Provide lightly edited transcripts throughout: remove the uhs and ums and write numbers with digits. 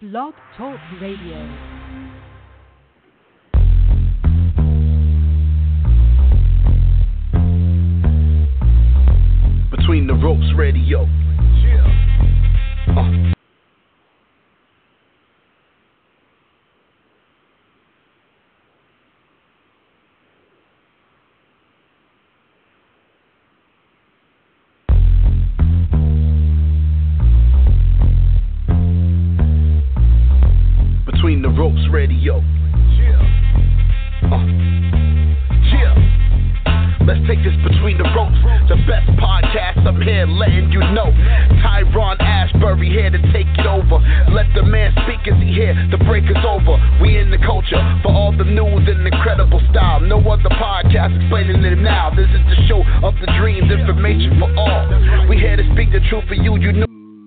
Blog Talk Radio. Between the Ropes Radio. Yeah. Between the Ropes Radio. Yeah. Let's take this between the ropes. The best podcast, I'm here letting you know. Tyrone Ashbury here to take it over. Let the man speak as he here. The break is over. We in the culture for all the news and incredible style. No other podcast explaining it now. This is the show of the dreams, information for all. We here to speak the truth for you. You know.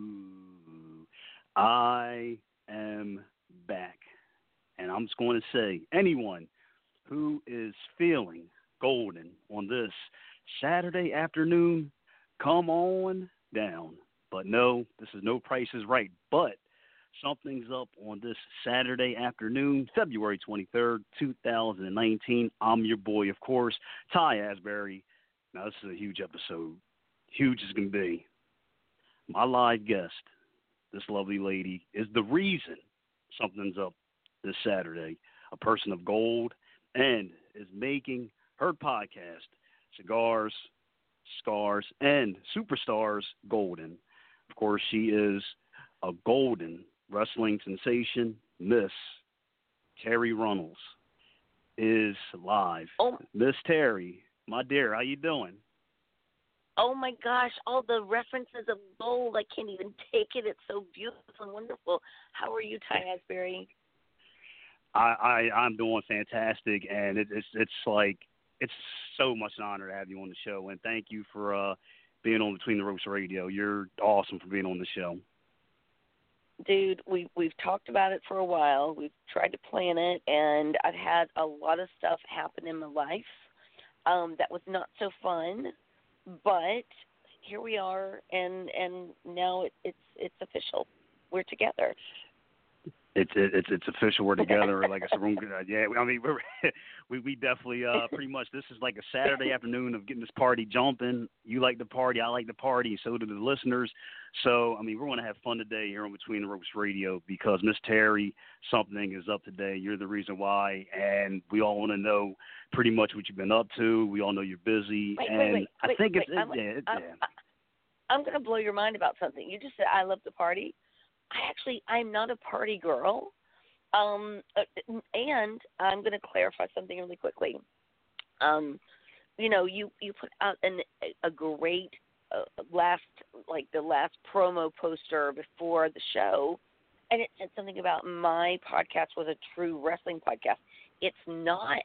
I am back, and I'm just going to say, anyone who is feeling golden on this Saturday afternoon, come on down. But no, this is no Price is Right, but something's up on this Saturday afternoon, February 23rd, 2019. I'm your boy, of course, Ty Asbury. Now, this is a huge episode. Huge as can be. My live guest, this lovely lady, is the reason something's up this Saturday. A person of gold, and is making her podcast, Cigars, Scars, and Superstars Golden. Of course, she is a golden wrestling sensation. Miss Terry Runnels is live. Oh. Miss Terry, my dear, how you doing? Oh my gosh, all the references of gold, I can't even take it. It's so beautiful and wonderful. How are you, Ty Asbury? I'm doing fantastic, and it's like, it's so much an honor to have you on the show, and thank you for being on Between the Ropes Radio. You're awesome for being on the show. Dude, we've talked about it for a while. We've tried to plan it, and I've had a lot of stuff happen in my life that was not so fun, but here we are, and now it's official. We're together. It's official. We're together. Like I said, yeah. I mean, we definitely pretty much. This is like a Saturday afternoon of getting this party jumping. You like the party, I like the party, so do the listeners. So I mean, we're going to have fun today here on Between the Ropes Radio because Miss Terry, something is up today. You're the reason why, and we all want to know pretty much what you've been up to. We all know you're busy, wait, I think I'm going to blow your mind about something. You just said I love the party. I'm not a party girl, and I'm going to clarify something really quickly. You know, you put out a great the last promo poster before the show, and it said something about my podcast was a true wrestling podcast. It's not,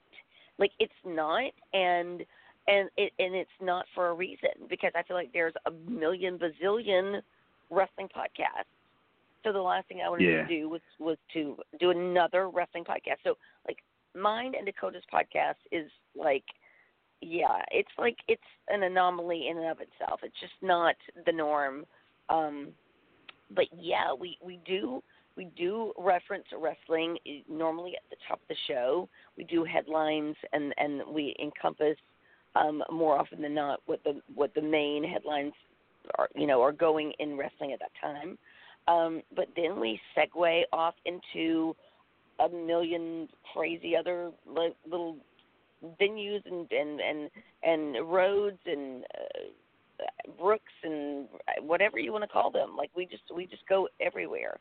and it's not for a reason, because I feel like there's a million bazillion wrestling podcasts. So the last thing I wanted to do was to do another wrestling podcast. So, like, mine and Dakota's podcast is like, it's an anomaly in and of itself. It's just not the norm. But yeah, we do reference wrestling normally at the top of the show. We do headlines, and we encompass more often than not what the main headlines are going in wrestling at that time. But then we segue off into a million crazy other little venues and roads and brooks and whatever you want to call them. Like we just go everywhere.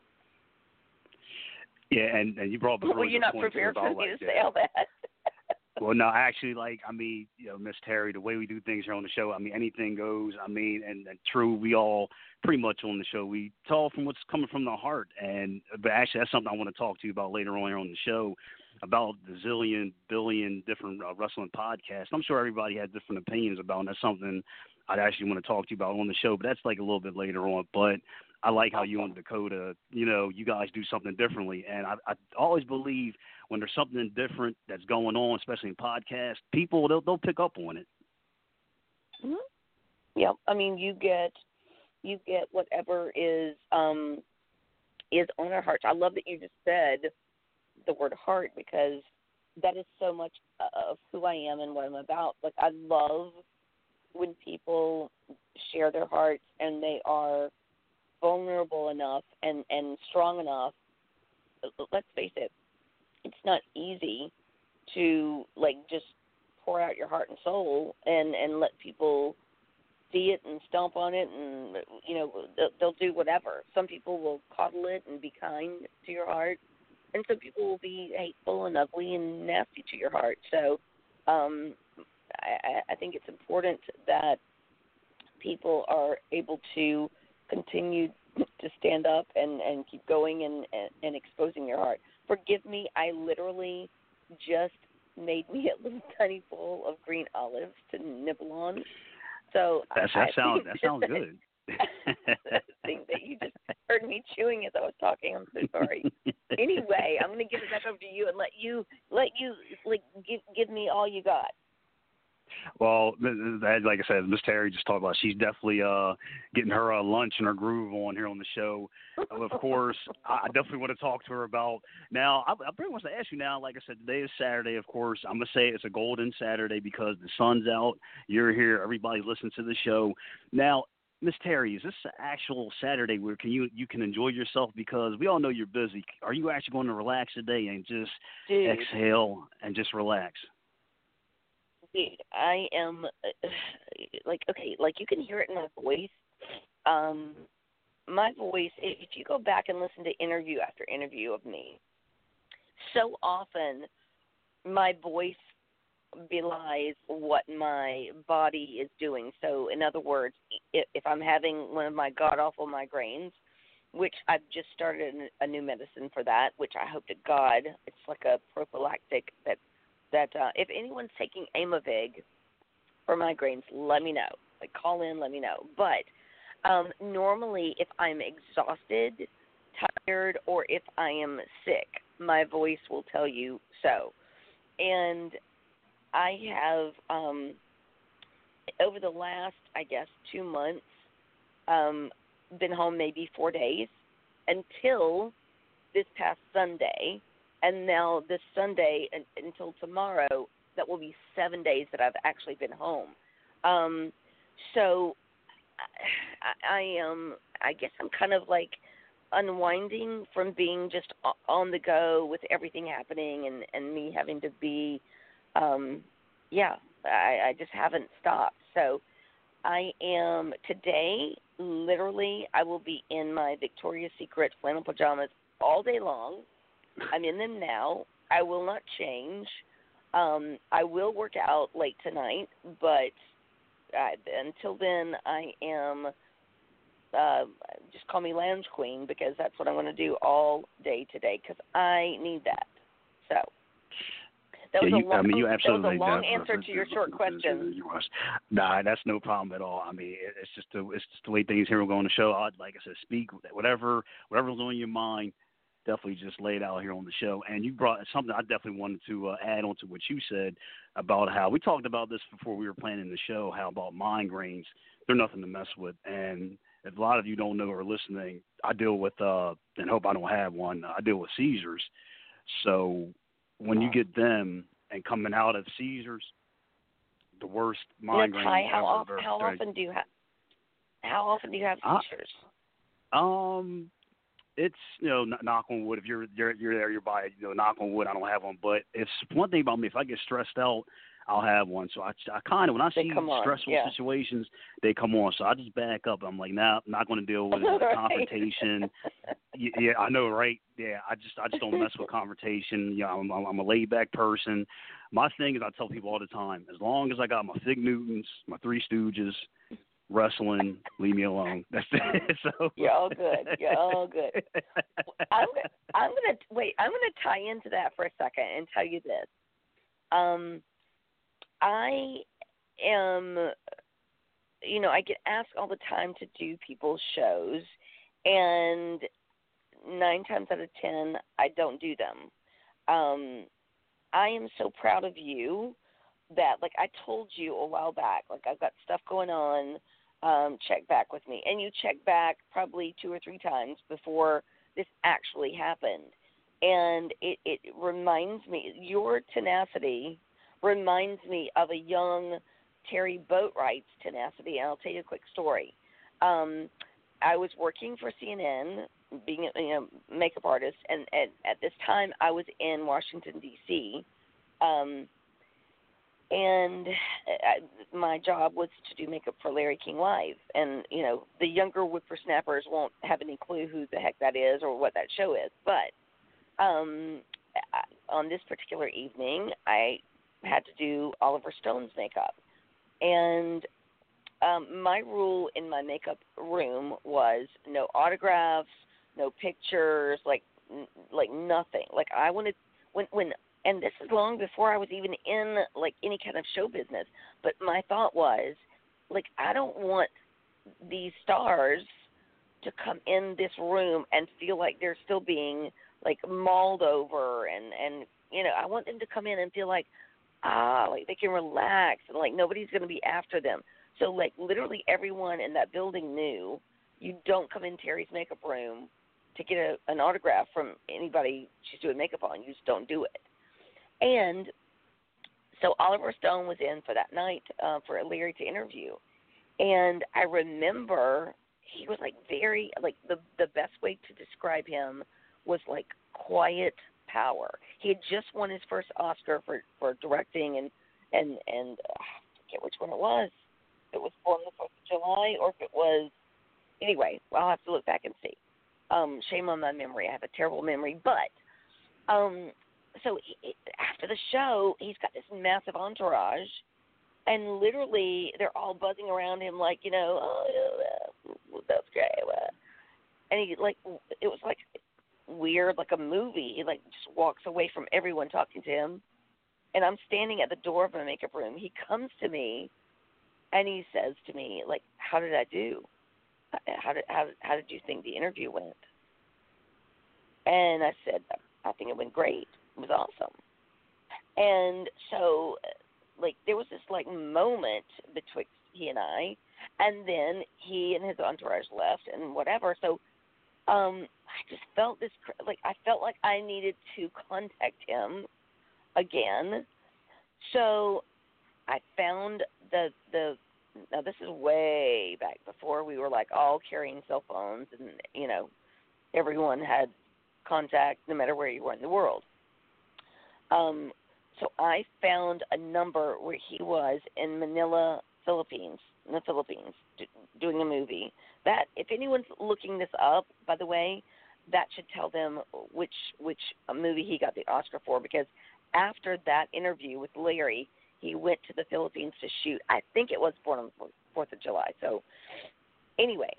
Yeah, and you brought up a really Well, you're not prepared for me to say all that. Well, no, actually, Miss Terry, the way we do things here on the show, I mean, anything goes. I mean, and true, we all pretty much on the show, we talk from what's coming from the heart. But actually, that's something I want to talk to you about later on here on the show, about the billion different wrestling podcasts. I'm sure everybody has different opinions about, and that's something I'd actually want to talk to you about on the show, but that's like a little bit later on. But I like how you and Dakota, you guys do something differently. And I always believe when there's something different that's going on, especially in podcasts, people, they'll pick up on it. Mm-hmm. Yeah, I mean, you get whatever is is on our hearts. I love that you just said the word heart, because that is so much of who I am and what I'm about. Like, I love when people share their hearts and they are vulnerable enough and strong enough. Let's face it, it's not easy to, like, just pour out your heart and soul and let people see it and stomp on it, and, you know, they'll do whatever. Some people will coddle it and be kind to your heart, and some people will be hateful and ugly and nasty to your heart. So I think it's important that people are able to continue to stand up and keep going and exposing their heart. Forgive me, I literally just made me a little tiny bowl of green olives to nibble on. So that sounds good. The thing that you just heard me chewing as I was talking. I'm so sorry. Anyway, I'm going to give it back over to you and let you like give me all you got. Well, like I said, Miss Terry just talked about, she's definitely getting her lunch and her groove on here on the show. Of course, I definitely want to talk to her about, now, I pretty much want to ask you now, like I said, today is Saturday, of course. I'm going to say it's a golden Saturday because the sun's out, you're here, everybody's listening to the show. Now, Miss Terry, is this an actual Saturday where you can enjoy yourself? Because we all know you're busy. Are you actually going to relax today and just exhale and just relax? Dude, I am, like, okay, like you can hear it in my voice. My voice, if you go back and listen to interview after interview of me, so often my voice belies what my body is doing. So, in other words, if I'm having one of my god-awful migraines, which I've just started a new medicine for that, which I hope to God, it's like a prophylactic that if anyone's taking Aimovig for migraines, let me know. Like, call in, let me know. But normally, if I'm exhausted, tired, or if I am sick, my voice will tell you so. And I have, over the last, I guess, 2 months, been home maybe 4 days until this past Sunday. And now this Sunday until tomorrow, that will be 7 days that I've actually been home. So I guess I'm kind of like unwinding from being just on the go with everything happening and me having to be, I just haven't stopped. So I am today, literally, I will be in my Victoria's Secret flannel pajamas all day long. I'm in them now. I will not change. I will work out late tonight, but until then, I am, just call me Lounge Queen, because that's what I'm going to do all day today, because I need that. So that was a long answer to your short question. Nah, that's no problem at all. I mean, it's just the way things here will go on the show. Like I said, speak whatever's on your mind. Definitely just lay it out here on the show. And you brought something I definitely wanted to add on to what you said about how we talked about this before we were planning the show, how about migraines, they're nothing to mess with. And if a lot of you don't know or are listening, I deal with, and hope I don't have one, I deal with seizures. So when you get them and coming out of seizures, the worst migraine. Ty, how often do you have seizures? It's, knock on wood. If you're there, you're by, knock on wood, I don't have one. But it's one thing about me. If I get stressed out, I'll have one. So I kind of, when I see stressful situations, they come on. So I just back up. I'm like, nah, I'm not going to deal with a confrontation. Yeah, I know, right? Yeah, I just don't mess with confrontation. I'm a laid back person. My thing is, I tell people all the time, as long as I got my Fig Newtons, my Three Stooges, wrestling, leave me alone. That's it. So you're all good. You're all good. I'm gonna tie into that for a second and tell you this. I am, I get asked all the time to do people's shows, and 9 times out of 10, I don't do them. I am so proud of you that, like I told you a while back, like I've got stuff going on, check back with me. And you check back probably 2 or 3 times before this actually happened. And it reminds me, your tenacity reminds me of a young Terry Boatwright's tenacity. And I'll tell you a quick story. I was working for CNN, being a makeup artist, and at this time I was in Washington, D.C., and my job was to do makeup for Larry King Live. And, the younger whippersnappers won't have any clue who the heck that is or what that show is. But on this particular evening, I had to do Oliver Stone's makeup. And my rule in my makeup room was no autographs, no pictures, like nothing. Like I wanted when and this is long before I was even in like any kind of show business. But my thought was, like, I don't want these stars to come in this room and feel like they're still being like mauled over, and I want them to come in and feel like like they can relax and like nobody's going to be after them. So like literally everyone in that building knew you don't come in Terry's makeup room to get an autograph from anybody she's doing makeup on. You just don't do it. And so Oliver Stone was in for that night for Larry to interview. And I remember he was like very, like the best way to describe him was like quiet power. He had just won his first Oscar for directing and I forget which one it was. If it was Born on the 4th of July or if it was, anyway, I'll have to look back and see. Shame on my memory. I have a terrible memory. But so after the show, he's got this massive entourage, and literally they're all buzzing around him like, oh, yeah, that's great. And he, like, it was like weird, like a movie. He, like, just walks away from everyone talking to him. And I'm standing at the door of my makeup room. He comes to me, and he says to me, like, how did I do? How did you think the interview went? And I said, I think it went great. It was awesome. And so, like, there was this, like, moment betwixt he and I, and then he and his entourage left and whatever. So I just felt this, like, I felt like I needed to contact him again. So I found now this is way back before we were, like, all carrying cell phones and, everyone had contact no matter where you were in the world. So I found a number where he was in Manila, Philippines, doing a movie. That, if anyone's looking this up, by the way, that should tell them which movie he got the Oscar for, because after that interview with Larry, he went to the Philippines to shoot. I think it was Born on the 4th of July. So anyway,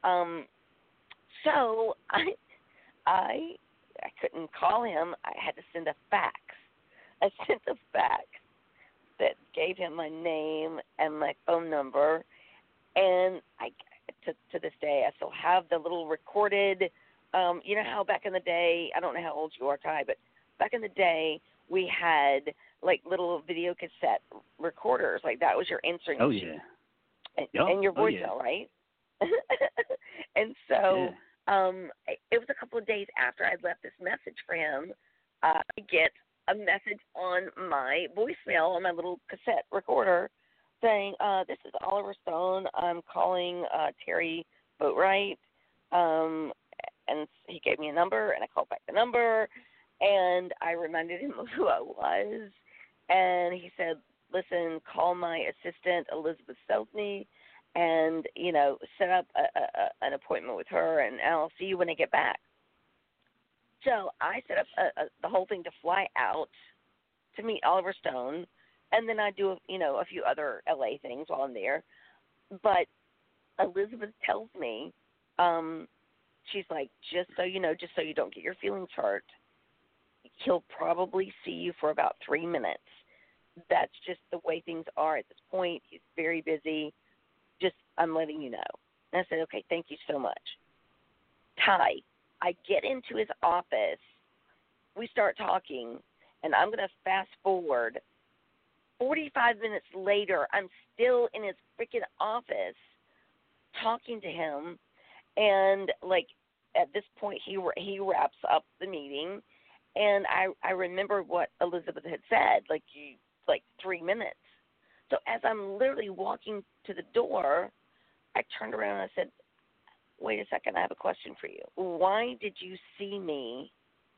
so I couldn't call him. I had to send a fax. I sent a fax that gave him my name and my phone number, and to this day I still have the little recorded. You know how back in the day, I don't know how old you are, Ty, but back in the day we had like little video cassette recorders. Like that was your answering machine. And your voicemail, right? And so it was a couple of days after I'd left this message for him, I get a message on my voicemail on my little cassette recorder saying, this is Oliver Stone. I'm calling Terry Boatwright. And he gave me a number, and I called back the number, and I reminded him of who I was. And he said, listen, call my assistant, Elizabeth Selzny, and, set up an appointment with her, and I'll see you when I get back. So I set up the whole thing to fly out to meet Oliver Stone, and then I do, a few other LA things while I'm there. But Elizabeth tells me, she's like, just so you don't get your feelings hurt, he'll probably see you for about 3 minutes. That's just the way things are at this point. He's very busy. Just, I'm letting you know. And I said, okay, thank you so much. Ty, I get into his office. We start talking, and I'm going to fast forward. 45 minutes later, I'm still in his freaking office talking to him, and, like, at this point, he wraps up the meeting, and I remember what Elizabeth had said, like 3 minutes. So as I'm literally walking to the door, I turned around and I said, "Wait a second, I have a question for you. Why did you see me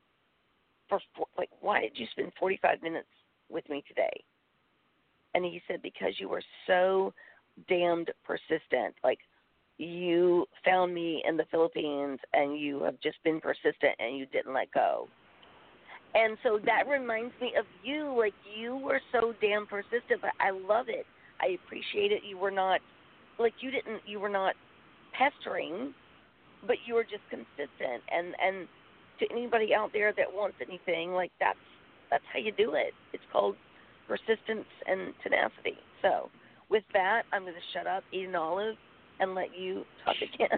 why did you spend 45 minutes with me today?" And he said, "Because you were so damned persistent. Like, you found me in the Philippines and you have just been persistent and you didn't let go." And so that reminds me of you. Like, you were so damn persistent, but I love it. I appreciate it. You were not, you were not pestering, but you were just consistent. And to anybody out there that wants anything, like, that's how you do it. It's called persistence and tenacity. So with that, I'm going to shut up, eat an olive, and let you talk again.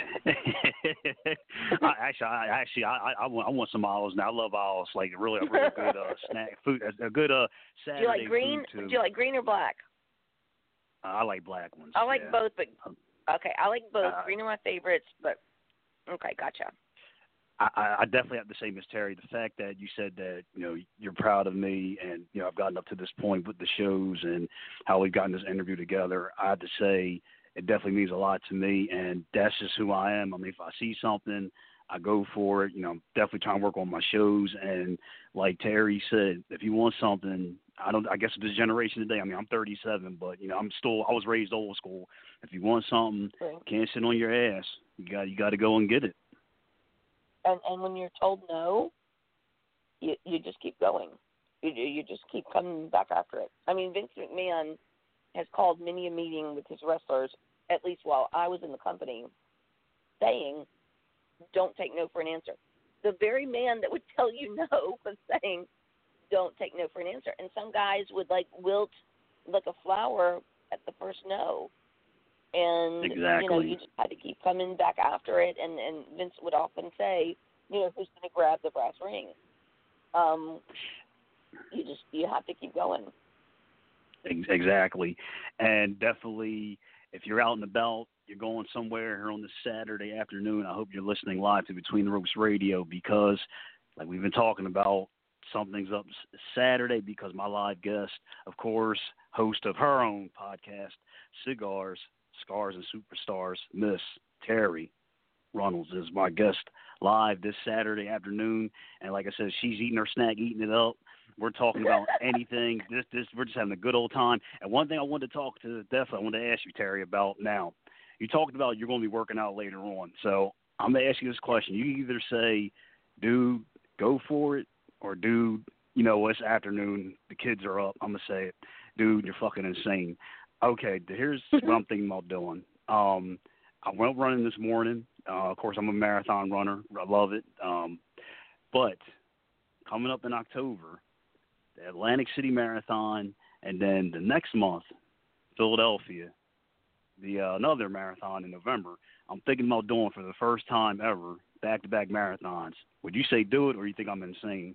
I want some olives now. I love olives, like a really good snack food, a good Saturday. Do you like green? Food too. Do you like green or black? I like black ones. I like both, but okay, I like both. Green are my favorites, but okay, gotcha. I definitely have to say, Miss Terry, the fact that you said that, you're proud of me and, I've gotten up to this point with the shows and how we've gotten this interview together, I have to say it definitely means a lot to me, and that's just who I am. I mean, if I see something, I go for it. I'm definitely trying to work on my shows, and like Terry said, if you want something, I guess this generation today, I mean, I'm 37, but, I was raised old school. If you want something, can't sit on your ass. You got to go and get it. And when you're told no, you just keep going. You just keep coming back after it. I mean, Vince McMahon has called many a meeting with his wrestlers, at least while I was in the company, saying, "Don't take no for an answer." The very man that would tell you no was saying, "Don't take no for an answer." And some guys would wilt like a flower at the first no. And, exactly. You just had to keep coming back after it. And Vince would often say, who's going to grab the brass ring? You have to keep going. Exactly. And definitely, if you're out and about, you're going somewhere here on this Saturday afternoon, I hope you're listening live to Between the Ropes Radio, because, like we've been talking about, something's up Saturday, because my live guest, of course, host of her own podcast, Cigars, Scars and Superstars, Miss Terry Runnels is my guest live this Saturday afternoon. And like I said, she's eating her snack, eating it up. We're talking about anything. We're just having a good old time. And one thing I wanted to I wanted to ask you, Terry, about now. You talked about you're going to be working out later on. So I'm going to ask you this question. You either say, dude, go for it, or dude, it's afternoon, the kids are up. I'm going to say it. Dude, you're fucking insane. Okay, here's what I'm thinking about doing. I went running this morning. Of course, I'm a marathon runner. I love it. But coming up in October, the Atlantic City Marathon, and then the next month, Philadelphia, another marathon in November. I'm thinking about doing, for the first time ever, back-to-back marathons. Would you say do it, or you think I'm insane?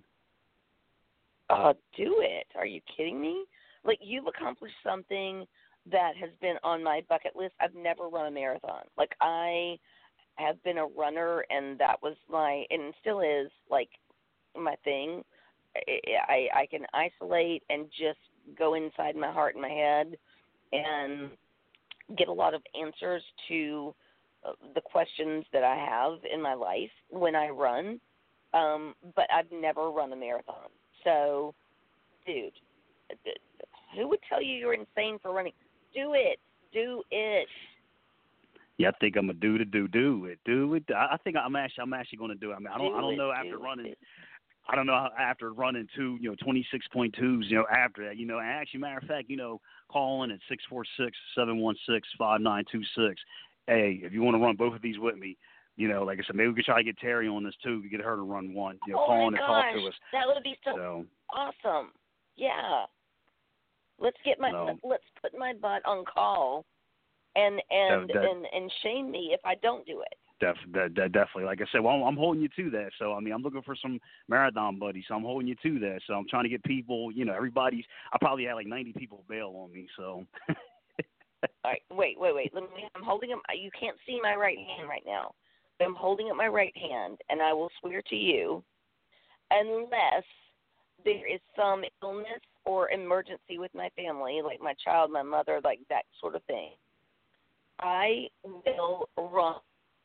Do it. Are you kidding me? Like, you've accomplished something that has been on my bucket list. I've never run a marathon. Like, I have been a runner, and that was and still is, my thing. I can isolate and just go inside my heart and my head and get a lot of answers to the questions that I have in my life when I run. But I've never run a marathon. So, dude, who would tell you you're insane for running? Do it. Do it. Yeah, I think I'm a do it. Do it. I think I'm actually going to do it. I mean, I don't know after running. I don't know after running 26.2s. After that, actually, matter of fact, call in at 646-716-5926. Hey, if you want to run both of these with me, like I said, maybe we could try to get Terry on this too. We get her to run one. Call in and talk to us. That would be so awesome. Yeah. Let's put my butt on call, and shame me if I don't do it. Definitely. Like I said, well, I'm holding you to that. So, I mean, I'm looking for some marathon buddies. So I'm holding you to that. So I'm trying to get people, I probably had 90 people bail on me. So. All right. Wait. I'm holding them. You can't see my right hand right now. I'm holding up my right hand, and I will swear to you, unless there is some illness or emergency with my family, like my child, my mother, like that sort of thing, I will run.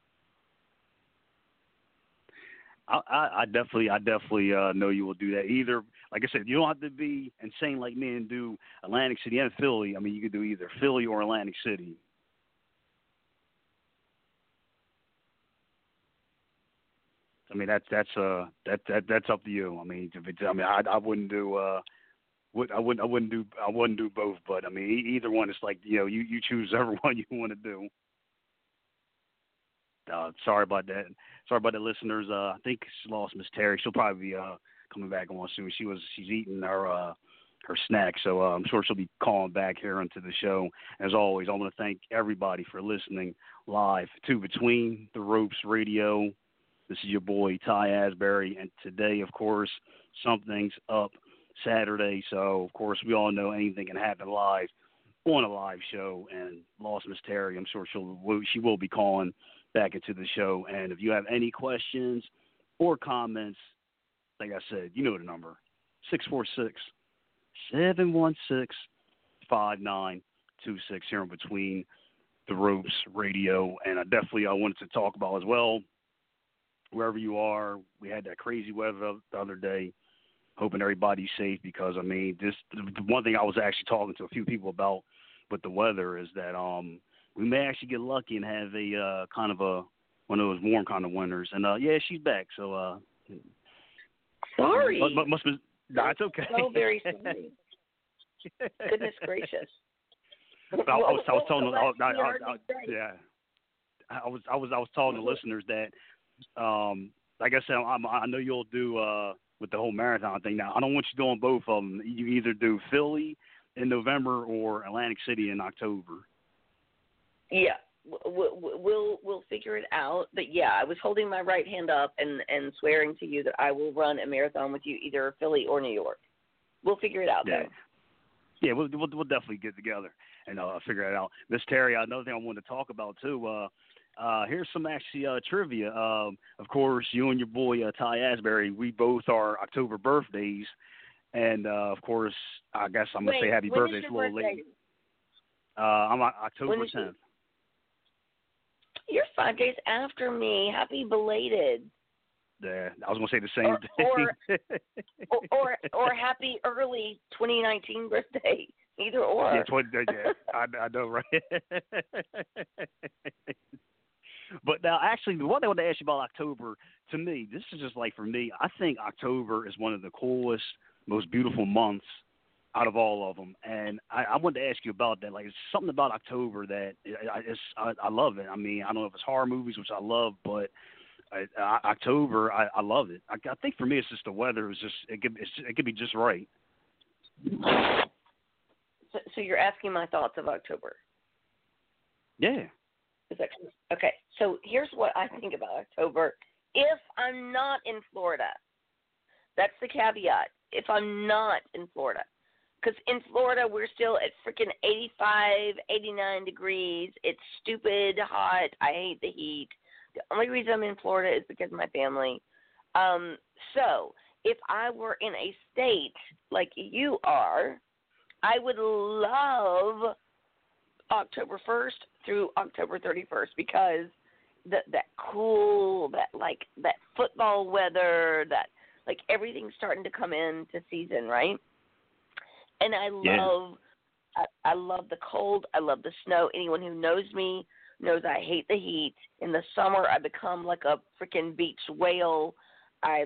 I definitely know you will do that. Either, like I said, you don't have to be insane like me and do Atlantic City and Philly. I mean, you could do either Philly or Atlantic City. I mean, that's up to you. I mean, I wouldn't do I wouldn't do both. But I mean, either one. It's like, you know, you choose whichever one you want to do. Sorry about that. Sorry about the listeners. I think she lost Miss Terry. She'll probably be coming back on soon. She's eating her snack, so I'm sure she'll be calling back here into the show. As always, I want to thank everybody for listening live to Between the Ropes Radio. This is your boy Ty Asbury, and today, of course, something's up Saturday. So, of course, we all know anything can happen live on a live show. And lost Miss Terry, I'm sure she will be calling back into the show. And if you have any questions or comments, like I said, you know the number, 646-716-5926 here in Between the Ropes Radio. And I wanted to talk about as well, wherever you are, we had that crazy weather the other day. Hoping everybody's safe, because, I mean, the one thing I was actually talking to a few people about with the weather is that we may actually get lucky and have a kind of one of those warm kind of winters. And, yeah, she's back. So, sorry. Must be, no, it's okay. So very sorry. Goodness gracious. I was telling the listeners that, like I said, I know you'll do with the whole marathon thing. Now, I don't want you doing both of them. You either do Philly in November or Atlantic City in October. Yeah, we'll figure it out. But yeah, I was holding my right hand up and swearing to you that I will run a marathon with you, either Philly or New York. We'll figure it out. Yeah. Though. Yeah, we'll definitely get together and figure it out. Miss Terry, another thing I wanted to talk about too. Here's some actually trivia. Of course, you and your boy Ty Asbury, we both are October birthdays, and of course, I guess I'm gonna say happy birthday. It's a little late. I'm October 10th. You're 5 days after me. Happy belated. Yeah, I was gonna say the same thing. or happy early 2019 birthday. Either or. Yeah, I know, right? But now, actually, the one thing I want to ask you about October, to me, this is just like for me, I think October is one of the coolest, most beautiful months out of all of them. And I wanted to ask you about that. Like, it's something about October that I love it. I mean, I don't know if it's horror movies, which I love, but October, I love it. I think for me, it's just the weather. It could be just right. So you're asking my thoughts of October? Yeah. Okay, so here's what I think about October. If I'm not in Florida, that's the caveat. If I'm not in Florida, because in Florida we're still at freaking 85, 89 degrees. It's stupid hot. I hate the heat. The only reason I'm in Florida is because of my family. So if I were in a state like you are, I would love October 1st through October 31st, because that cool, that football weather, that like everything's starting to come into season, right? And I love the cold. I love the snow. Anyone who knows me knows I hate the heat. In the summer, I become like a freaking beach whale. I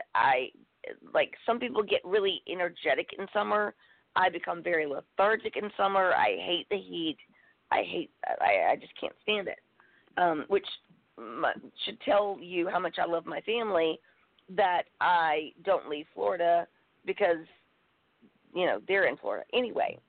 some people get really energetic in summer. I become very lethargic in summer. I hate the heat. I just can't stand it, which should tell you how much I love my family, that I don't leave Florida because, they're in Florida. Anyway,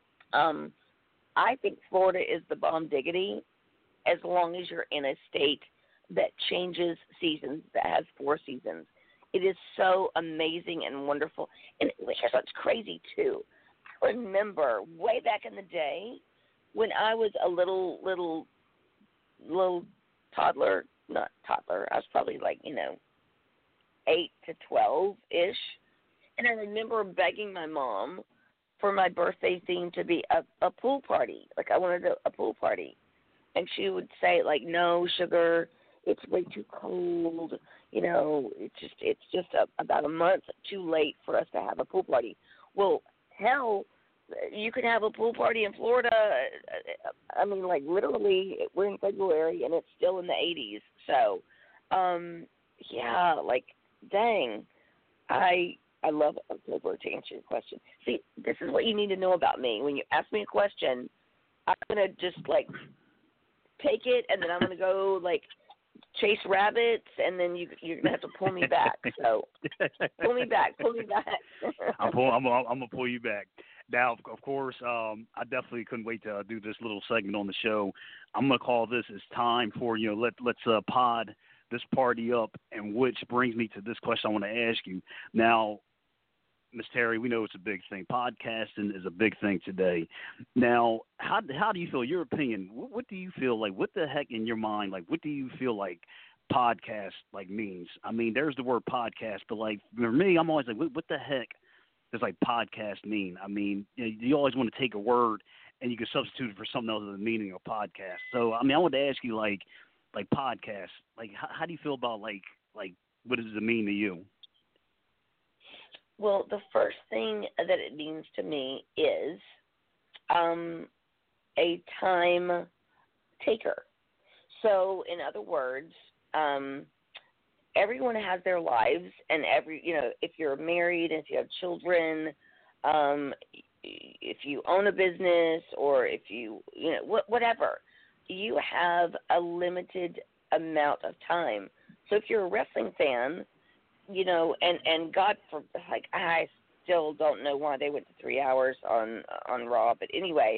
I think Florida is the bomb diggity as long as you're in a state that changes seasons, that has 4 seasons. It is so amazing and wonderful. And here's what's crazy, too. I remember way back in the day when I was a little toddler, not toddler. I was probably like, 8 to 12-ish. And I remember begging my mom for my birthday theme to be a pool party. Like, I wanted a pool party. And she would say, like, no, sugar, it's way too cold. It's just about a month too late for us to have a pool party. Well, hell, you could have a pool party in Florida. I mean, like, literally, we're in February, and it's still in the 80s. So, yeah, like, dang, I love October, to answer your question. See, this is what you need to know about me. When you ask me a question, I'm going to just, like, take it, and then I'm going to go, like, chase rabbits, and then you're going to have to pull me back. So, pull me back. I'm going to pull you back. Now, of course, I definitely couldn't wait to do this little segment on the show. I'm going to call this "It's time for, let's pod this party up," and which brings me to this question I want to ask you. Now, Miss Terry, we know it's a big thing. Podcasting is a big thing today. Now, how do you feel, your opinion, what do you feel like, what the heck in your mind, like, what do you feel like podcast, like, means? I mean, there's the word podcast, but, like, for me, I'm always like, what the heck does, like, podcast mean? I mean, you always want to take a word and you can substitute it for something else than the meaning of podcast. So, I mean, I want to ask you, like podcast, like, how do you feel about, like, what does it mean to you? Well, the first thing that it means to me is a time taker. So, in other words, everyone has their lives, and if you're married, if you have children, if you own a business, or if whatever, you have a limited amount of time. So, if you're a wrestling fan, and God, I still don't know why they went to 3 hours on Raw, but anyway,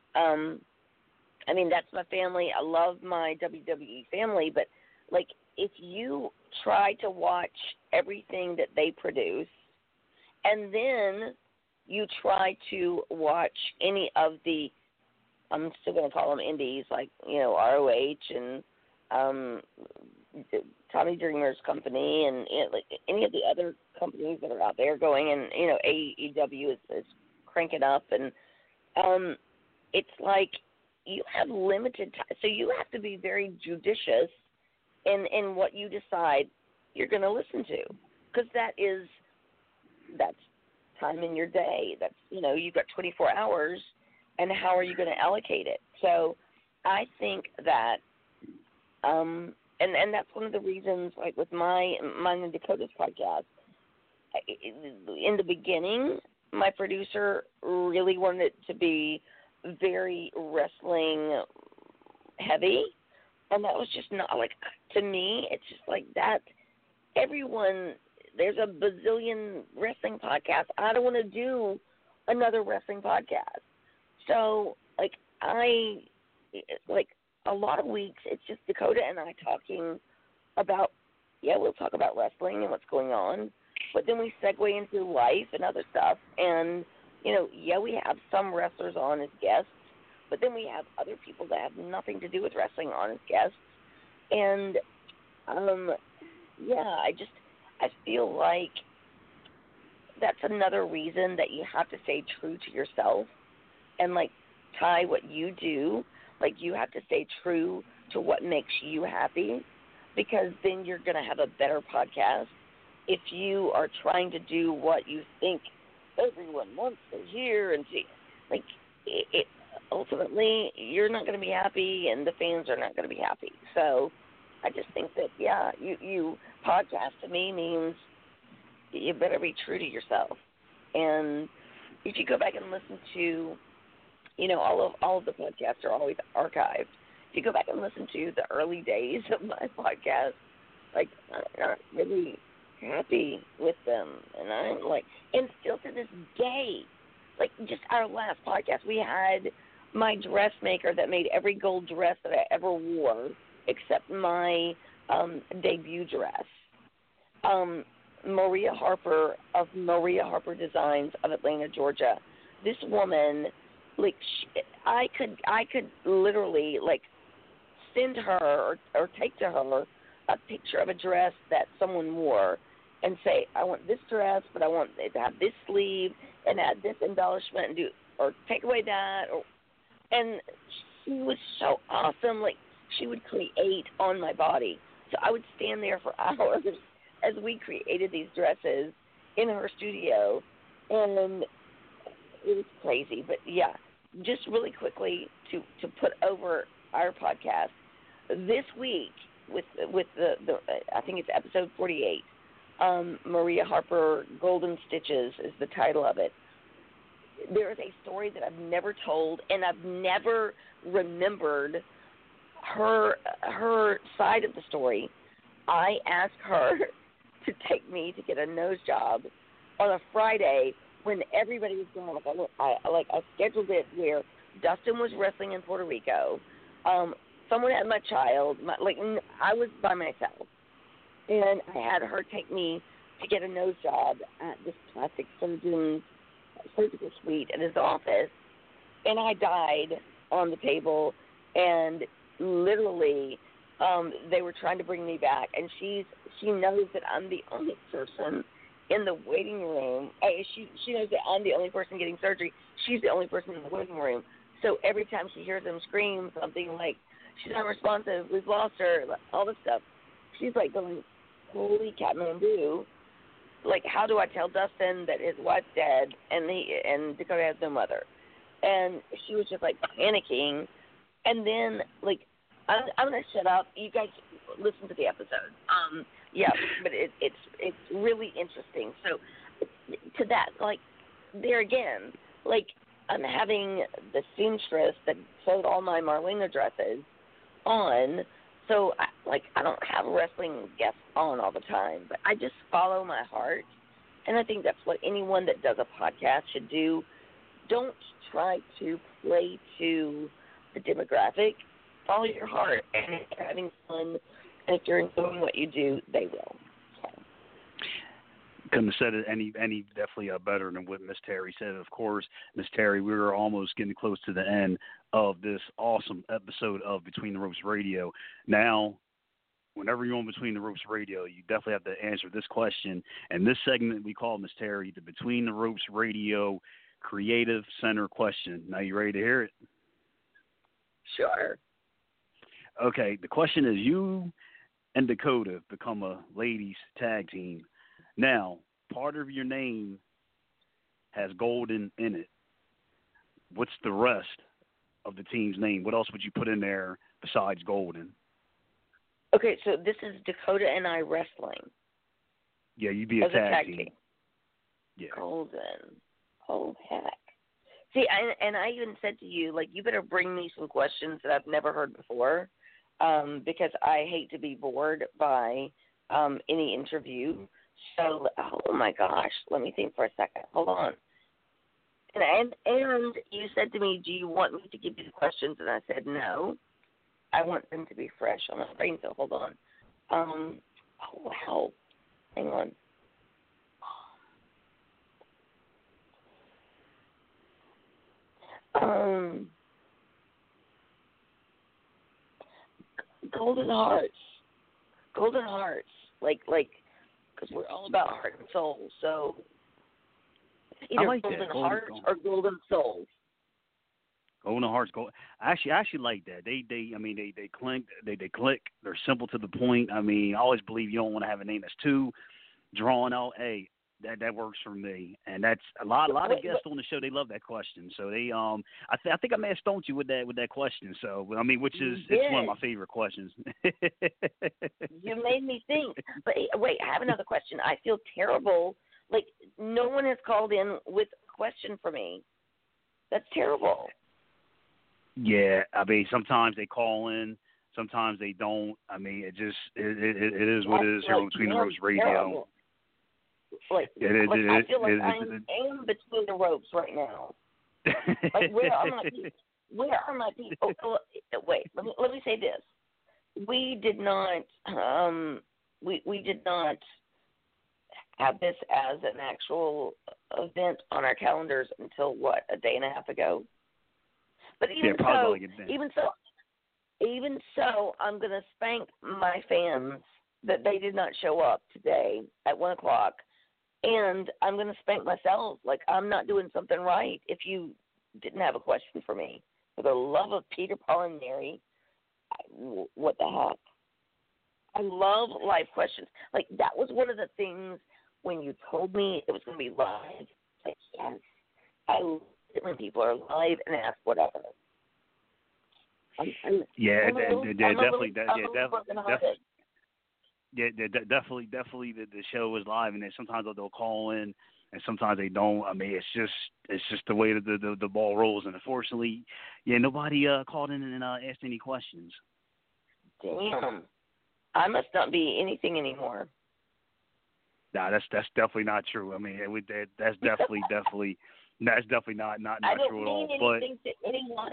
I mean, that's my family. I love my WWE family, but, like, if you try to watch everything that they produce, and then you try to watch any of the, I'm still going to call them indies, like, ROH and Tommy Dreamer's company, and like any of the other companies that are out there going, and AEW is cranking up, and it's like you have limited time, so you have to be very judicious in what you decide you're going to listen to, because that's time in your day. That's you've got 24 hours, and how are you going to allocate it? So I think that. And that's one of the reasons, like with mine and Dakota's podcast, in the beginning, my producer really wanted it to be very wrestling heavy, and that was just not, like, to me, it's just like that. There's a bazillion wrestling podcasts. I don't want to do another wrestling podcast. So, a lot of weeks, it's just Dakota and I talking about, we'll talk about wrestling and what's going on, but then we segue into life and other stuff, and, we have some wrestlers on as guests, but then we have other people that have nothing to do with wrestling on as guests, and, I feel like that's another reason that you have to stay true to yourself, and, like, Ty, what you do, like, you have to stay true to what makes you happy, because then you're going to have a better podcast. If you are trying to do what you think everyone wants to hear and see, like, it ultimately, you're not going to be happy, and the fans are not going to be happy. So I just think that, you podcast to me means you better be true to yourself. And if you go back and listen to, all of the podcasts are always archived. If you go back and listen to the early days of my podcast, like, I'm not really happy with them. And I'm like, and still to this day, like, just our last podcast, we had my dressmaker that made every gold dress that I ever wore except my debut dress. Maria Harper of Maria Harper Designs of Atlanta, Georgia. This woman, like, I could literally, like, send her or take to her a picture of a dress that someone wore and say, I want this dress, but I want it to have this sleeve and add this embellishment and or take away that. And she was so awesome. Like, she would create on my body. So I would stand there for hours as we created these dresses in her studio. And it was crazy. But, yeah, just really quickly to put over our podcast, this week with the I think it's episode 48, Maria Harper Golden Stitches is the title of it. There is a story that I've never told, and I've never remembered her side of the story. I asked her to take me to get a nose job on a Friday when everybody was going. I scheduled it where Dustin was wrestling in Puerto Rico. Someone had my child. I was by myself, and I had her take me to get a nose job at this plastic surgeon's surgical suite at his office, and I died on the table, and literally they were trying to bring me back, and she knows that I'm the only person in the waiting room. She knows that I'm the only person getting surgery. She's the only person in the waiting room. So every time she hears them scream something like, she's unresponsive, we've lost her, all this stuff, she's like going, holy Kathmandu. Like, how do I tell Dustin that his wife's dead and Dakota has no mother? And she was just, like, panicking. And then, like, I'm going to shut up. You guys listen to the episode. Yeah, but it's really interesting. So to that, like, there again, like, I'm having the seamstress that sewed all my Marlena dresses on. So, I don't have wrestling guests on all the time, but I just follow my heart, and I think that's what anyone that does a podcast should do. Don't try to play to the demographic. Follow your heart, and if you're having fun, and if you're enjoying what you do, they will. Couldn't have said it any definitely better than what Miss Terry said. Of course, Miss Terry, we were almost getting close to the end of this awesome episode of Between the Ropes Radio. Now, whenever you're on Between the Ropes Radio, you definitely have to answer this question. And this segment we call, Miss Terry, the Between the Ropes Radio Creative Center question. Now, you ready to hear it? Sure. Okay, the question is, you and Dakota become a ladies tag team. Now, part of your name has Golden in it. What's the rest of the team's name? What else would you put in there besides Golden? Okay, so this is Dakota and I wrestling. Yeah, you'd be a tag team. Yeah. Golden. Oh, heck. See, and I even said to you, like, you better bring me some questions that I've never heard before, because I hate to be bored by any interview. So, oh my gosh, let me think for a second. Hold on. And you said to me, do you want me to give you the questions? And I said, no. I want them to be fresh on my brain, so hold on. Oh, wow. Hang on. Golden Hearts. Golden Hearts. Like, because we're all about heart and soul. So either like Golden that. Hearts or Golden Souls. Golden Hearts. I actually like that. They clink. They click. They're simple to the point. I mean, I always believe you don't want to have a name that's too drawn out. Hey, that works for me. And that's a lot of guests on the show. They love that question. So they I think I may have stoned you with that question. So I mean, which is it's one of my favorite questions. You made me think. But wait, I have another question. I feel terrible. Like, no one has called in with a question for me. That's terrible. Yeah, I mean, sometimes they call in, sometimes they don't. I mean, it is what it is here on Between the Ropes Radio. Terrible. I feel like I am between the ropes right now. Like, where are my people? Where are my people? Oh, wait, let me say this. We did not we did not have this as an actual event on our calendars until a day and a half ago. But even so, I'm going to spank my fans that they did not show up today at 1 o'clock, and I'm going to spank myself like I'm not doing something right if you didn't have a question for me. For the love of Peter, Paul, and Mary, what the heck? I love live questions. Like, that was one of the things when you told me it was going to be live. Like, yes, I love it when people are live and ask whatever. Definitely. Definitely. The show is live, and then sometimes they'll call in, and sometimes they don't. I mean, it's just the way that the ball rolls, and unfortunately, nobody called in and asked any questions. Damn, I must not be anything anymore. Nah, that's definitely not true. I mean, that's definitely not true at all. I don't mean anything to anyone.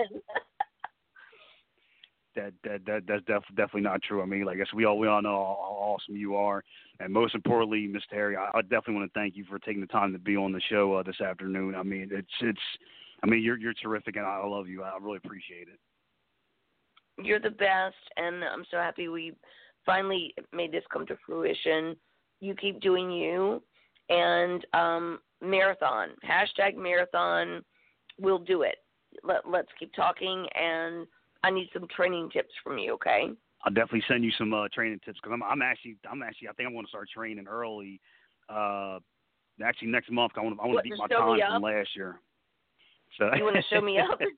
That's definitely not true. I mean, like I guess we all know how awesome you are, and most importantly, Miss Terry, I definitely want to thank you for taking the time to be on the show this afternoon. I mean, you're terrific, and I love you. I really appreciate it. You're the best, and I'm so happy we finally made this come to fruition. You keep doing you, and marathon, #marathon, we'll do it. Let's keep talking, and I need some training tips from you, okay? I'll definitely send you some training tips because I'm actually I think I'm going to start training early. Actually next month I want to beat my time from last year. So you want to show me up?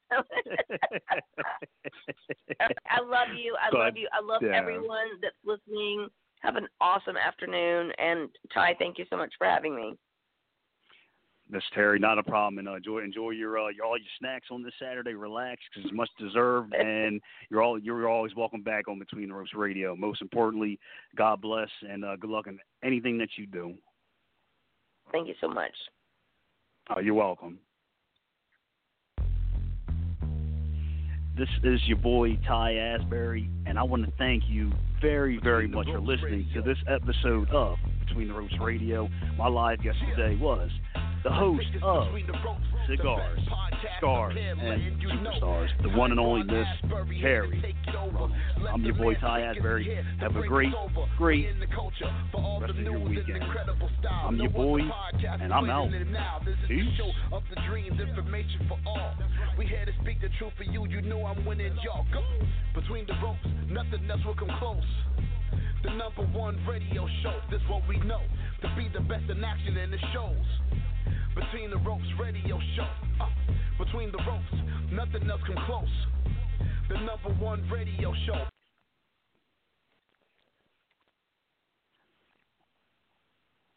I love you. I love everyone that's listening. Have an awesome afternoon, and Ty, thank you so much for having me. Miss Terry, not a problem, and enjoy your all your snacks on this Saturday. Relax, because it's much deserved, and you're always welcome back on Between the Ropes Radio. Most importantly, God bless, and good luck in anything that you do. Thank you so much. You're welcome. This is your boy Ty Asbury, and I want to thank you very, very much for listening to this episode of Between the Ropes Radio. My live guest today was the host of Cigars, Scars, and Superstars, the one and only Miss Terry. I'm your boy Ty Asbury. Have a great rest of your weekend. I'm your boy, and I'm out. Peace. We here to speak the truth for you. You know I'm winning, y'all. Go between the ropes. Nothing else will come close. The #1 radio show. This what we know. To be the best in action in the shows. Between the Ropes radio show. Between the ropes. Nothing else come close. The #1 radio show.